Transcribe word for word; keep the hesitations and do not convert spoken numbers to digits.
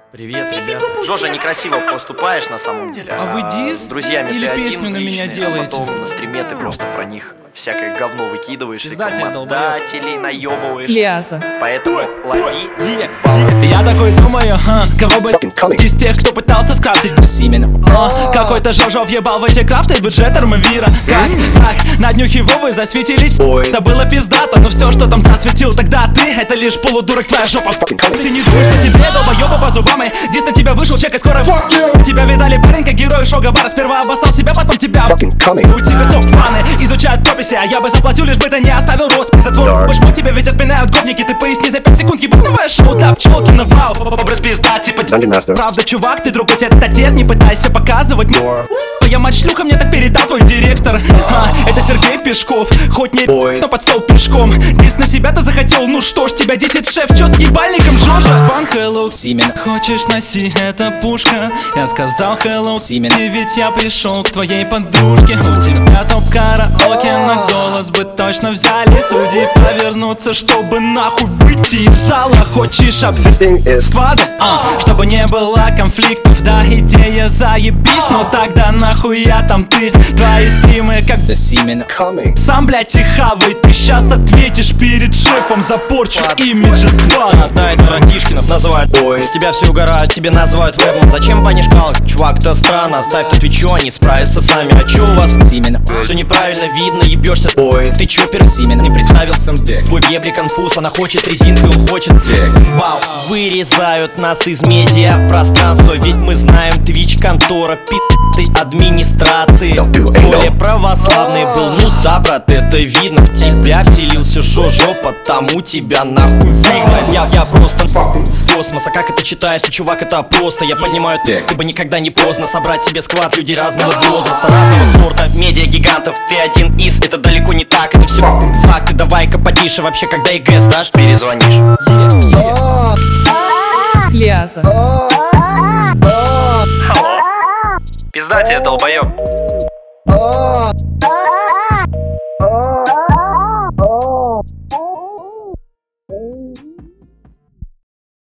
Привет, ребята. Жожа, некрасиво поступаешь на самом деле. А вы дис с друзьями или ты один, песню на меня личный, делаете? А потом на стриме ты просто про них всякое говно выкидываешь. Пизда тебе, рекламодателей наебываешь. Лиаза. Поэтому лови. Я такой думаю, ха, кого бы из тех, кто пытался скрафтить а, какой-то Жожа въебал в эти крафты бюджет Армавира. Как так, на днюхе Вовы засветились. Это было пиздато, но все, что там засветил тогда ты, это лишь полудурок твоя жопа. Ты не думаешь, что тебе долбоёба по зубам, и здесь на тебя вышел чек, и скоро тебя видали парень, как герой шоу бара. Сперва обоссал себя, потом тебя. У тебя топ-фаны изучают прописи, а я бы заплатил, лишь бы ты не оставил роспись. За твой почему тебя ведь отпинают гопники. Ты поясни за пять секунд, ебать новое шоу, да, пчелки на вау. Образ пизда, типа правда, чувак, ты другой тет-а-тет, не пытайся показывать. Твоя мать шлюха, мне так передал твой директор. а, Это Сергей Пешков, хоть не но под стол пешком. Дис на себя ты захотел, ну что ж, тебя десять шеф, чё с ебальником, Жожа? Фан hello, Симен. Хочешь носи, это пушка. Я сказал hello, Симен. И ведь я пришел к твоей подружке. У тебя топ-караоке, на голос бы точно взяли судьи повернуться, чтобы нахуй выйти из зала. Хочешь объяснить сквада, а, чтобы не было конфликтов. Да, идея заебись, но тогда нахуя там ты? Твои стримы как сам, блядь, и хавай. Ты щас ответишь перед шефом за порчу имиджа сквада. Да, это Ракишкинов называют. Ой, с тебя все угорают, тебе называют вебом. Зачем банишь кал? Чувак, это странно, оставь тут твичу, они справятся сами. А чё у вас? Все неправильно видно, ебешься. Ой, ты чопер? Не представил твой вебли конфуз, она хочет с резинкой, он хочет. Вау, вырезают нас из медиа пространства, ведь мы знаем твич контора пи***й администрации. Более православный был, ну да, брат, это видно. В тебя вселился Жожо, потому тебя нахуй выгнать. Я, я просто в космос, а как это читается, чувак, это просто. Я понимаю, ты, ты бы никогда не поздно собрать себе сквад людей разного возраста, разного сорта. Медиа гигантов, ты один из, это далеко не так, это все факты. Давай-ка потише, вообще, когда ЕГЭ сдашь, перезвонишь. Лиаза. Пизда тебе, долбоёб.